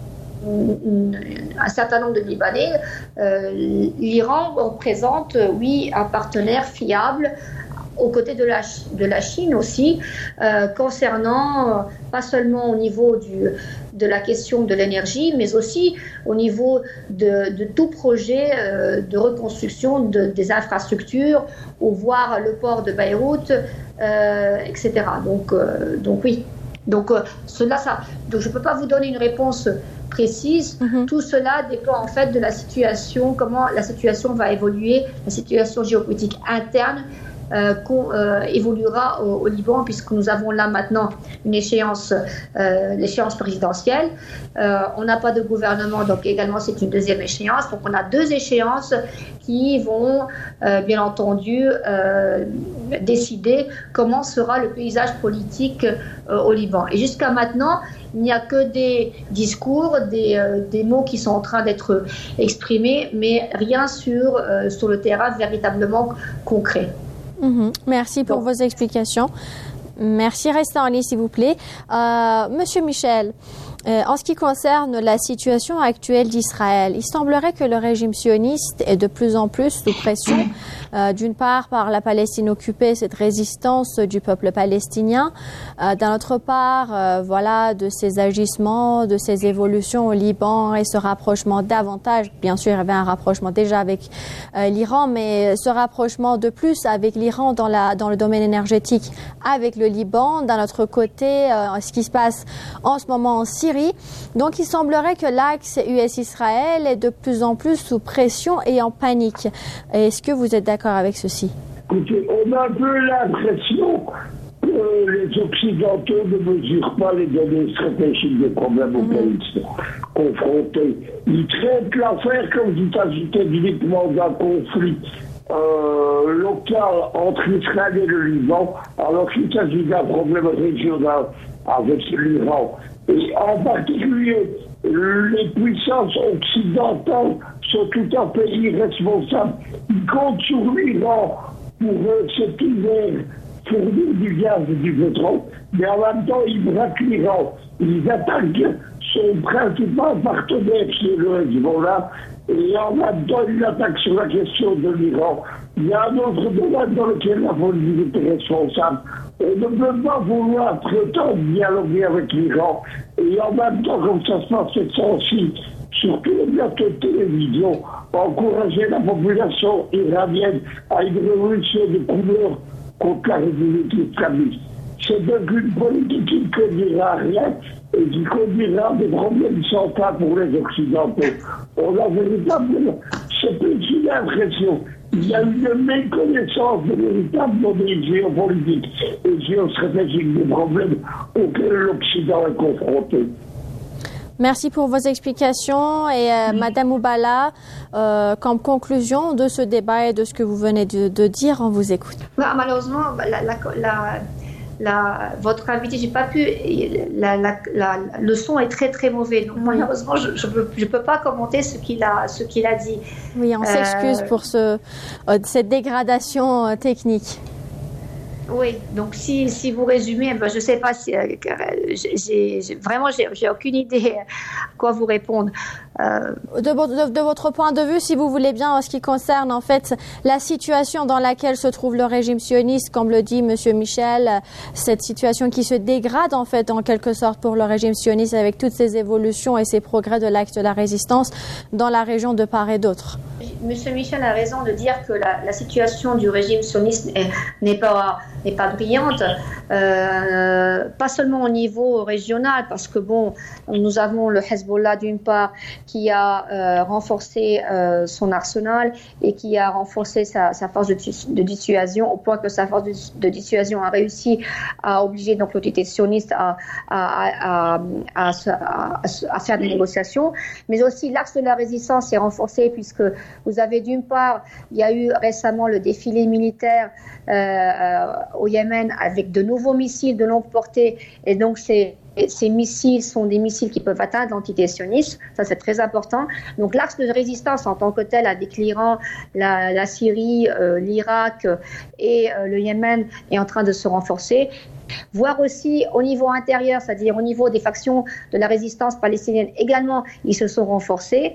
un certain nombre de Libanais, euh, l'Iran représente, oui, un partenaire fiable aux côtés de la, de la Chine aussi, euh, concernant euh, pas seulement au niveau du, de la question de l'énergie, mais aussi au niveau de, de tout projet euh, de reconstruction de, des infrastructures, ou voir le port de Beyrouth, euh, et cetera. Donc, euh, donc oui. Donc, euh, cela, ça, donc je ne peux pas vous donner une réponse précise. Mm-hmm. Tout cela dépend en fait de la situation, comment la situation va évoluer, la situation géopolitique interne Euh, qu'on euh, évoluera au, au Liban, puisque nous avons là maintenant une échéance, euh, l'échéance présidentielle. Euh, on n'a pas de gouvernement, donc également c'est une deuxième échéance. Donc on a deux échéances qui vont euh, bien entendu euh, décider comment sera le paysage politique euh, au Liban. Et jusqu'à maintenant, il n'y a que des discours, des, euh, des mots qui sont en train d'être exprimés, mais rien sur, euh, sur le terrain véritablement concret. Mmh. Merci pour Donc. vos explications. Merci. Restez en ligne, s'il vous plaît. Euh, Monsieur Michel, euh, en ce qui concerne la situation actuelle d'Israël, il semblerait que le régime sioniste est de plus en plus sous pression, euh, d'une part par la Palestine occupée, cette résistance du peuple palestinien, euh, d'un autre part, euh, voilà, de ces agissements, de ces évolutions au Liban et ce rapprochement davantage, bien sûr, il y avait un rapprochement déjà avec euh, l'Iran, mais ce rapprochement de plus avec l'Iran dans, la, dans le domaine énergétique, avec le Liban, d'un autre côté, euh, ce qui se passe en ce moment en Syrie. Donc, il semblerait que l'axe U S-Israël est de plus en plus sous pression et en panique. Est-ce que vous êtes d'accord avec ceci? Écoutez, on a un peu l'impression que les Occidentaux ne mesurent pas les données stratégiques des problèmes auxquels ils sont confrontés. Ils traitent l'affaire comme s'il s'agissait uniquement d'un conflit euh, local entre Israël et le Liban, alors qu'il s'agit d'un problème régional avec l'Iran. Et en particulier, les puissances occidentales sont tout à fait irresponsables. Ils comptent sur l'Iran pour euh, cet hiver fournir du gaz et du pétrole, mais en même temps, ils braquent l'Iran. Ils attaquent son principal partenaire, c'est le Hezbollah, et en même temps, ils attaquent sur la question de l'Iran. Il y a un autre domaine dans lequel la politique est responsable. On ne peut pas vouloir prétendre dialoguer avec l'Iran, et en même temps, comme ça se passe cette temps-ci, sur tous les plateaux de télévision, encourager la population iranienne à une révolution de couleur contre la République islamiste. C'est donc une politique qui ne conduira à rien et qui conduira à des problèmes sans fin pour les Occidentaux. On a véritablement, c'est plus une impression. Il y a une méconnaissance de véritables modèles géopolitiques et géostratégiques des problèmes auxquels l'Occident est confronté. Merci pour vos explications et euh, Madame Oubala, euh, comme conclusion de ce débat et de ce que vous venez de, de dire, on vous écoute. Bah, malheureusement, la, la, la, la, votre invité, j'ai pas pu. La, la, la, le son est très très mauvais, donc malheureusement, je je peux, je peux pas commenter ce qu'il a ce qu'il a dit. Oui, on s'excuse euh, pour ce euh, cette dégradation euh, technique. Oui, donc si, si vous résumez, ben je ne sais pas si euh, j'ai, j'ai, vraiment j'ai, j'ai aucune idée à quoi vous répondre. Euh... De, de, de votre point de vue, si vous voulez bien, en ce qui concerne en fait la situation dans laquelle se trouve le régime sioniste, comme le dit Monsieur Michel, cette situation qui se dégrade en fait en quelque sorte pour le régime sioniste avec toutes ces évolutions et ces progrès de l'acte de la résistance dans la région de part et d'autre. Monsieur Michel a raison de dire que la, la situation du régime sioniste est, n'est pas n'est pas brillante, euh, pas seulement au niveau régional, parce que bon, nous avons le Hezbollah d'une part qui a euh, renforcé euh, son arsenal et qui a renforcé sa, sa force de, de dissuasion au point que sa force de, de dissuasion a réussi à obliger donc l'autorité sioniste à, à, à, à, à, à faire des négociations, mais aussi l'axe de la résistance est renforcé puisque vous avez d'une part, il y a eu récemment le défilé militaire euh, au Yémen avec de nouveaux missiles de longue portée et donc c'est ces missiles sont des missiles qui peuvent atteindre l'entité sioniste, ça c'est très important. Donc l'axe de résistance en tant que tel avec l'Iran, la, la Syrie, euh, l'Irak et euh, le Yémen est en train de se renforcer. Voire aussi au niveau intérieur, c'est-à-dire au niveau des factions de la résistance palestinienne également, ils se sont renforcés.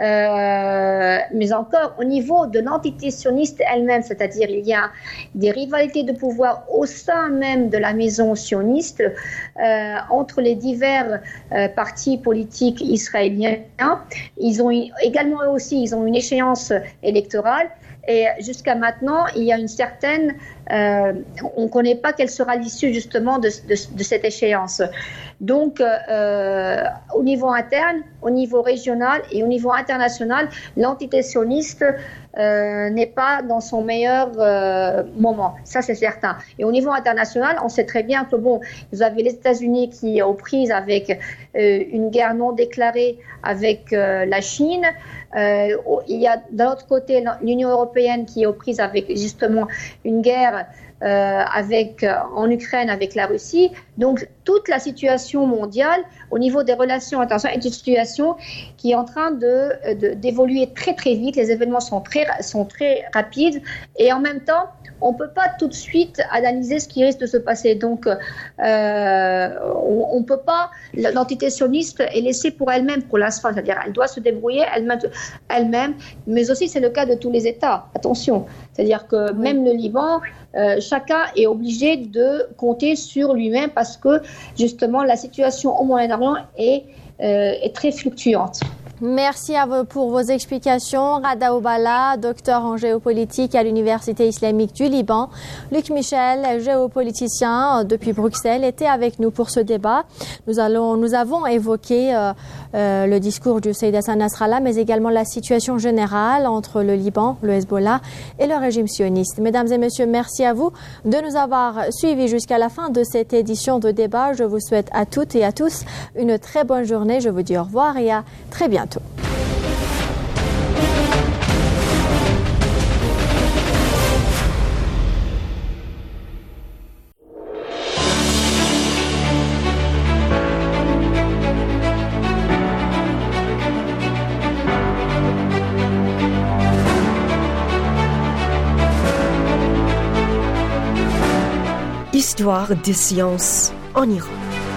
Euh, mais encore au niveau de l'entité sioniste elle-même, c'est-à-dire il y a des rivalités de pouvoir au sein même de la maison sioniste euh, entre les divers euh, partis politiques israéliens. Ils ont également eux aussi, ils ont une échéance électorale. Et jusqu'à maintenant, il y a une certaine... Euh, on ne connaît pas quelle sera l'issue justement de, de, de cette échéance. Donc, euh, au niveau interne, au niveau régional et au niveau international, l'entité sioniste euh, n'est pas dans son meilleur euh, moment. Ça, c'est certain. Et au niveau international, on sait très bien que, bon, vous avez les États-Unis qui sont aux prises avec euh, une guerre non déclarée avec euh, la Chine. Euh, il y a d'un autre côté l'Union européenne qui est aux prises avec justement une guerre euh, avec, euh, en Ukraine avec la Russie. Donc toute la situation mondiale au niveau des relations internationales est une situation qui est en train de, de, d'évoluer très très vite. Les événements sont très, sont très rapides et en même temps on ne peut pas tout de suite analyser ce qui risque de se passer. Donc, euh, on ne peut pas, l'entité sioniste est laissée pour elle-même pour l'instant, c'est-à-dire elle doit se débrouiller elle-même, elle-même, mais aussi c'est le cas de tous les États. Attention, c'est-à-dire que même le Liban, euh, chacun est obligé de compter sur lui-même parce que justement la situation au Moyen-Orient est, euh, est très fluctuante. Merci à vous pour vos explications. Rada Oubala, docteur en géopolitique à l'Université islamique du Liban. Luc Michel, géopoliticien depuis Bruxelles, était avec nous pour ce débat. Nous, allons, nous avons évoqué euh, euh, le discours du Sayyid Hassan Nasrallah, mais également la situation générale entre le Liban, le Hezbollah et le régime sioniste. Mesdames et messieurs, merci à vous de nous avoir suivis jusqu'à la fin de cette édition de débat. Je vous souhaite à toutes et à tous une très bonne journée. Je vous dis au revoir et à très bientôt. Histoire des sciences en Iran.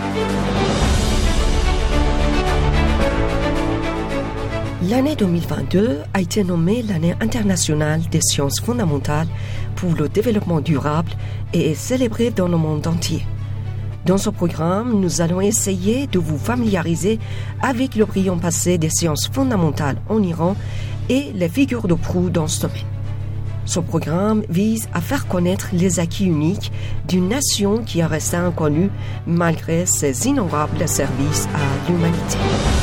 L'année deux mille vingt-deux a été nommée l'année internationale des sciences fondamentales pour le développement durable et est célébrée dans le monde entier. Dans ce programme, nous allons essayer de vous familiariser avec le brillant passé des sciences fondamentales en Iran et les figures de proue dans ce domaine. Ce programme vise à faire connaître les acquis uniques d'une nation qui est restée inconnue malgré ses innombrables services à l'humanité.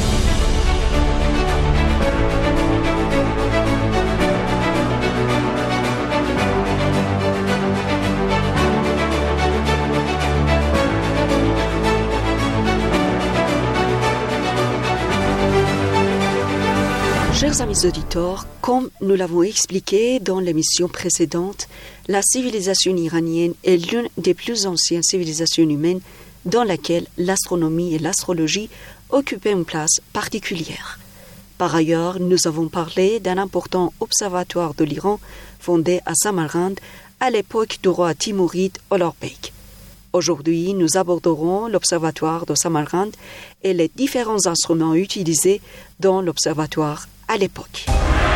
Chers amis auditeurs, comme nous l'avons expliqué dans l'émission précédente, la civilisation iranienne est l'une des plus anciennes civilisations humaines dans laquelle l'astronomie et l'astrologie occupaient une place particulière. Par ailleurs, nous avons parlé d'un important observatoire de l'Iran fondé à Samarkand à l'époque du roi Timuride Olorbek. Aujourd'hui, nous aborderons l'observatoire de Samarkand et les différents instruments utilisés dans l'observatoire à l'époque.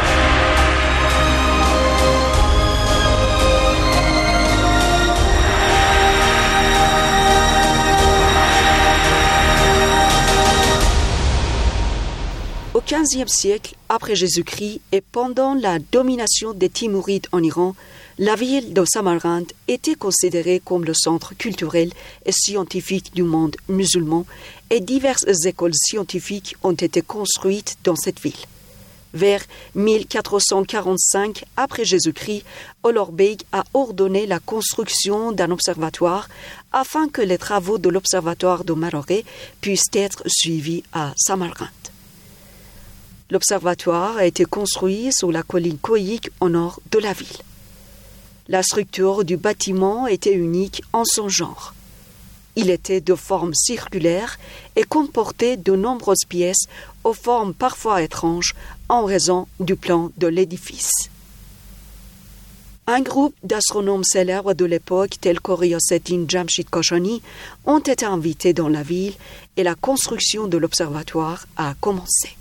Au quinzième siècle après Jésus-Christ et pendant la domination des Timurides en Iran, la ville de Samarkand était considérée comme le centre culturel et scientifique du monde musulman et diverses écoles scientifiques ont été construites dans cette ville. Vers mille quatre cent quarante-cinq après Jésus-Christ, Olorbek a ordonné la construction d'un observatoire afin que les travaux de l'observatoire de Maroré puissent être suivis à Samarkand. L'observatoire a été construit sur la colline Koyik au nord de la ville. La structure du bâtiment était unique en son genre. Il était de forme circulaire et comportait de nombreuses pièces aux formes parfois étranges en raison du plan de l'édifice. Un groupe d'astronomes célèbres de l'époque, tels qu'Orioseddin Jamshid Koshani, ont été invités dans la ville et la construction de l'observatoire a commencé.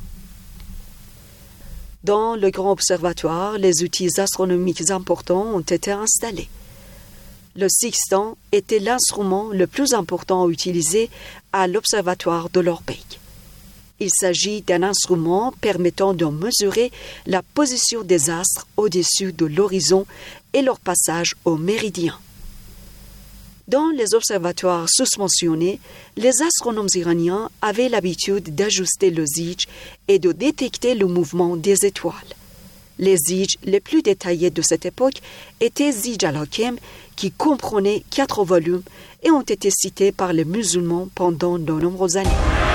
Dans le grand observatoire, les outils astronomiques importants ont été installés. Le sextant était l'instrument le plus important utilisé à l'observatoire de Olorbek. Il s'agit d'un instrument permettant de mesurer la position des astres au-dessus de l'horizon et leur passage au méridien. Dans les observatoires susmentionnés, les astronomes iraniens avaient l'habitude d'ajuster le zij et de détecter le mouvement des étoiles. Les zij les plus détaillés de cette époque étaient Zij al-Hakem, qui comprenaient quatre volumes et ont été cités par les musulmans pendant de nombreuses années.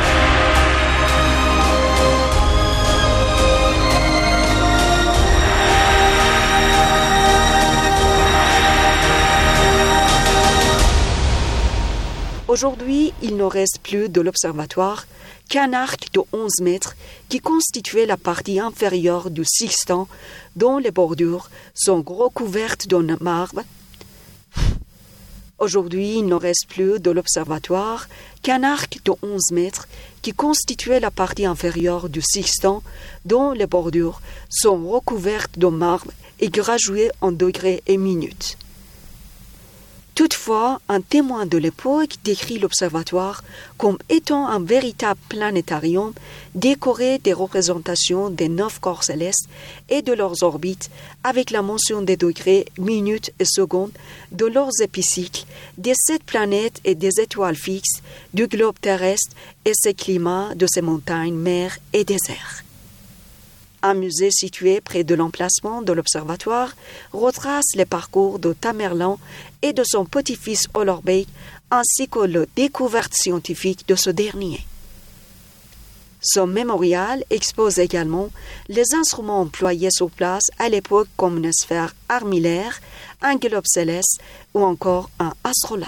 Aujourd'hui, il ne reste plus de l'observatoire qu'un arc de onze mètres qui constituait la partie inférieure du sextant dont les bordures sont recouvertes d'un marbre. Aujourd'hui, il ne reste plus de l'observatoire qu'un arc de onze mètres qui constituait la partie inférieure du sextant dont les bordures sont recouvertes de marbre et graduées en degrés et minutes. Toutefois, Toutefois, un témoin de l'époque décrit l'observatoire comme étant un véritable planétarium décoré des représentations des neuf corps célestes et de leurs orbites, avec la mention des degrés, minutes et secondes de leurs épicycles, des sept planètes et des étoiles fixes, du globe terrestre et ses climats, de ses montagnes, mers et déserts. Un musée situé près de l'emplacement de l'observatoire retrace les parcours de Tamerlan et de son petit-fils Olorbek, ainsi que les découvertes scientifiques de ce dernier. Son mémorial expose également les instruments employés sur place à l'époque comme une sphère armillaire, un globe céleste ou encore un astrolabe.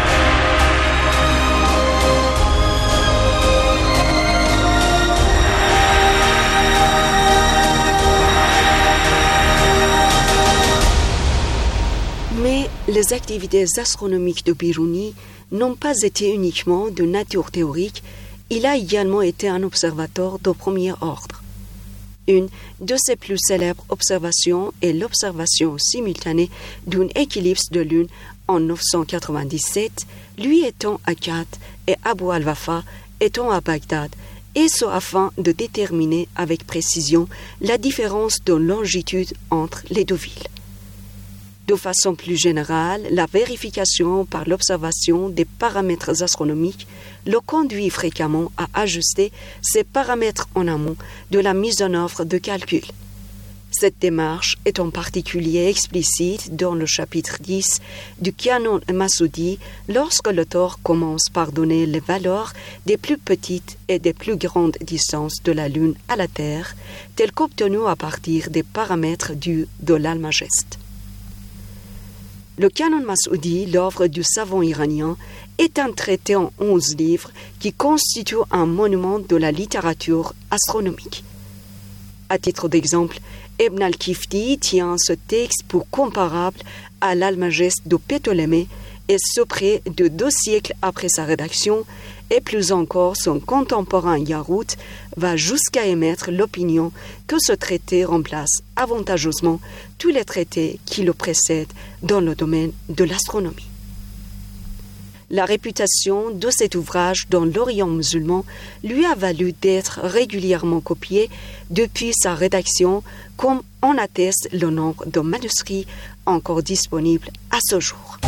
Mais les activités astronomiques de Biruni n'ont pas été uniquement de nature théorique, il a également été un observateur de premier ordre. Une de ses plus célèbres observations est l'observation simultanée d'une éclipse de lune en neuf cent quatre-vingt-dix-sept, lui étant à Khat et Abu al-Wafa étant à Bagdad, et ce afin de déterminer avec précision la différence de longitude entre les deux villes. De façon plus générale, la vérification par l'observation des paramètres astronomiques le conduit fréquemment à ajuster ces paramètres en amont de la mise en œuvre de calcul. Cette démarche est en particulier explicite dans le chapitre dix du Canon Massoudi lorsque l'auteur commence par donner les valeurs des plus petites et des plus grandes distances de la Lune à la Terre, telles qu'obtenues à partir des paramètres dus de l'Almageste. Le Canon Massoudi, l'œuvre du savant iranien, est un traité en onze livres qui constitue un monument de la littérature astronomique. À titre d'exemple, Ibn al-Kifti tient ce texte pour comparable à l'Almageste de Ptolémée, et ce près de deux siècles après sa rédaction, et plus encore son contemporain Yarut va jusqu'à émettre l'opinion que ce traité remplace avantageusement tous les traités qui le précèdent dans le domaine de l'astronomie. La réputation de cet ouvrage dans l'Orient musulman lui a valu d'être régulièrement copié depuis sa rédaction, comme en atteste le nombre de manuscrits encore disponibles à ce jour.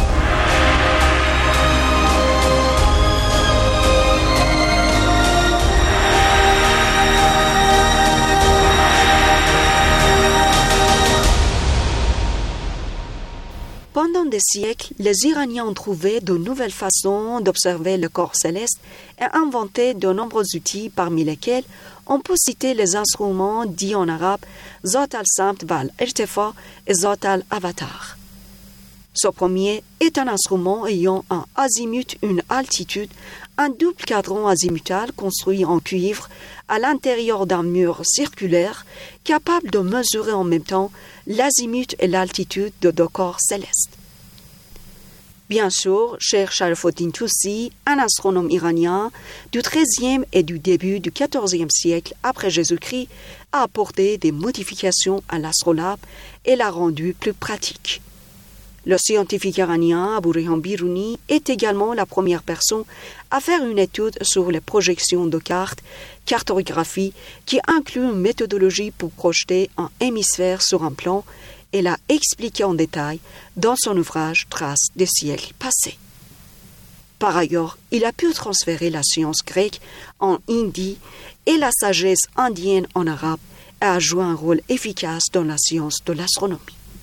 Pendant des siècles, les Iraniens ont trouvé de nouvelles façons d'observer le corps céleste et inventé de nombreux outils, parmi lesquels on peut citer les instruments dits en arabe Zat al-Samt wal-Irtifa et Zat al-Avatar. Ce premier est un instrument ayant un azimut, une altitude, un double cadran azimutal construit en cuivre à l'intérieur d'un mur circulaire capable de mesurer en même temps l'azimut et l'altitude de deux corps célestes. Bien sûr, Cheikh Sharafuddin Tusi, un astronome iranien du treizième et du début du quatorzième siècle après Jésus-Christ, a apporté des modifications à l'astrolabe et l'a rendu plus pratique. Le scientifique iranien Abu Rayhan Biruni est également la première personne à faire une étude sur les projections de cartes, cartographie, qui inclut une méthodologie pour projeter un hémisphère sur un plan, et l'a expliqué en détail dans son ouvrage Traces des siècles passés. Par ailleurs, il a pu transférer la science grecque en hindi et la sagesse indienne en arabe et a joué un rôle efficace dans la science de l'astronomie.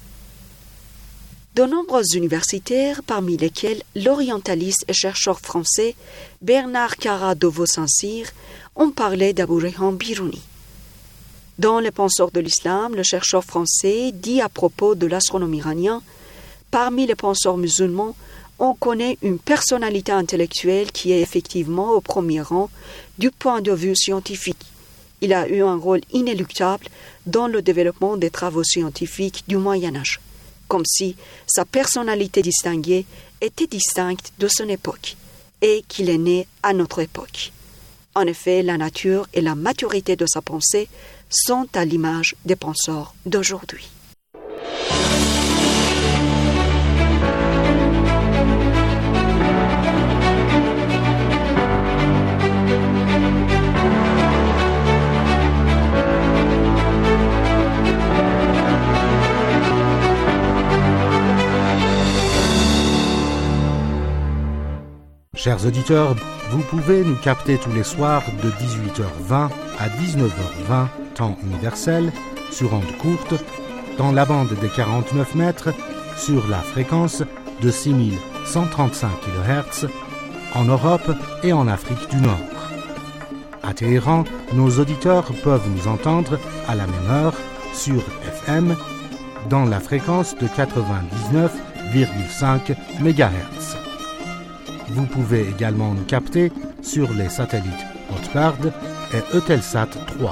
De nombreux universitaires, parmi lesquels l'orientaliste et chercheur français Bernard Cara de Vaux-Saint-Cyr, ont parlé d'Abu Rayhan Biruni. Dans Les penseurs de l'islam, le chercheur français dit à propos de l'astronome iranien: parmi les penseurs musulmans, on connaît une personnalité intellectuelle qui est effectivement au premier rang du point de vue scientifique. Il a eu un rôle inéluctable dans le développement des travaux scientifiques du Moyen-Âge, comme si sa personnalité distinguée était distincte de son époque et qu'il est né à notre époque. En effet, la nature et la maturité de sa pensée sont à l'image des penseurs d'aujourd'hui. Chers auditeurs, vous pouvez nous capter tous les soirs de dix-huit heures vingt à dix-neuf heures vingt, temps universel, sur ondes courtes, dans la bande des quarante-neuf mètres, sur la fréquence de six mille cent trente-cinq kilohertz, en Europe et en Afrique du Nord. À Téhéran, nos auditeurs peuvent nous entendre à la même heure sur F M dans la fréquence de quatre-vingt-dix-neuf virgule cinq mégahertz. Vous pouvez également nous capter sur les satellites Hotbird et Eutelsat trois.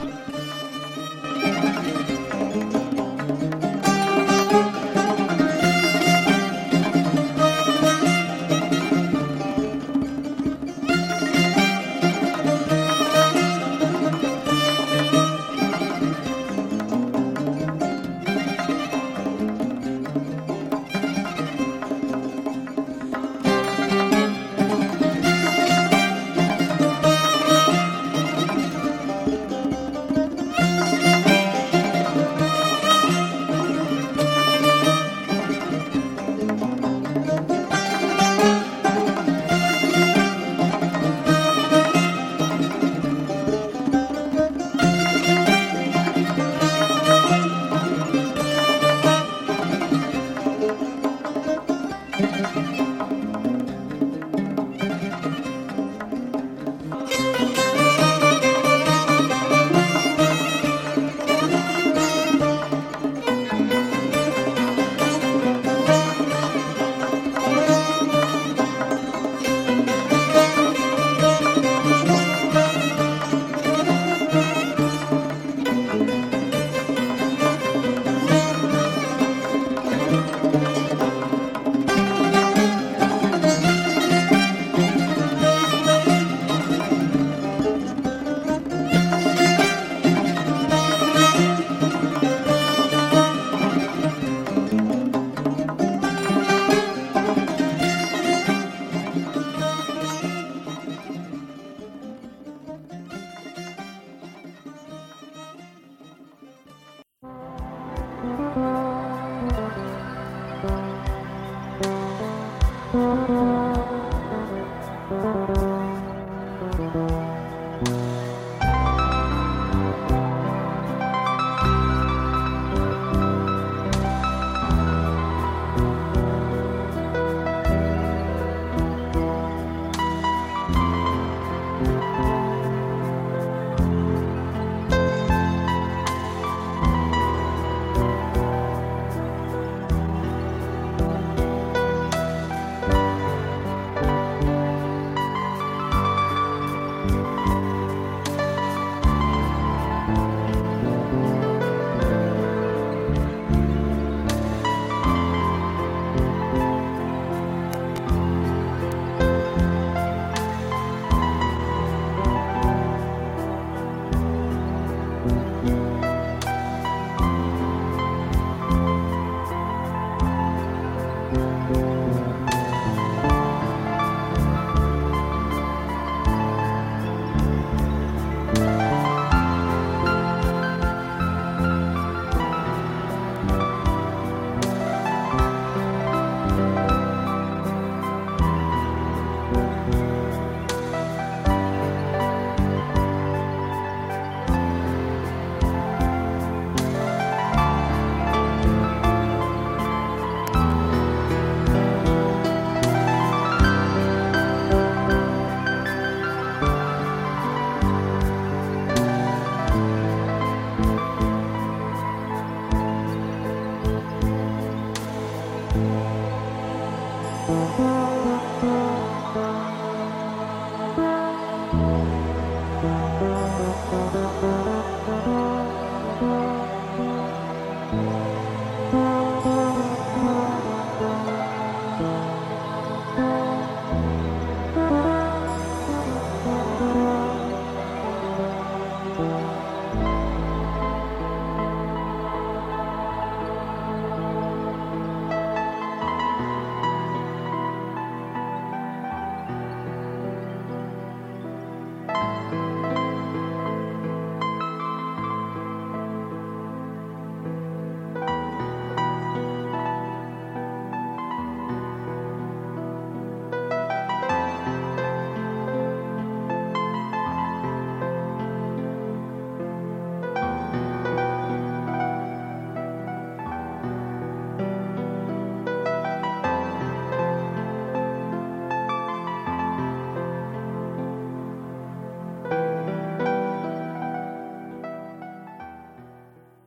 Thank you.